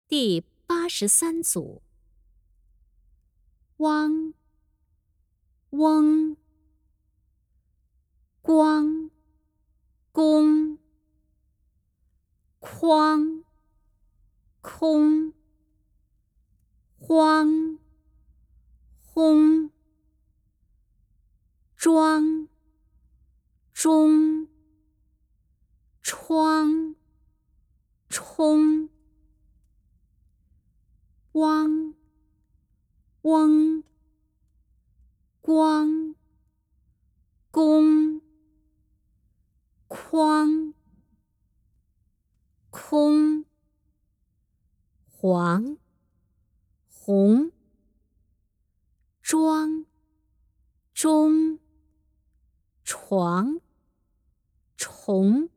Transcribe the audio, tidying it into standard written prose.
第83组。汪、翁、光、公、筐、空、荒、轰、庄、中、窗、冲、汪、翁、光、公、筐、空、黄、红、庄、中、床、虫。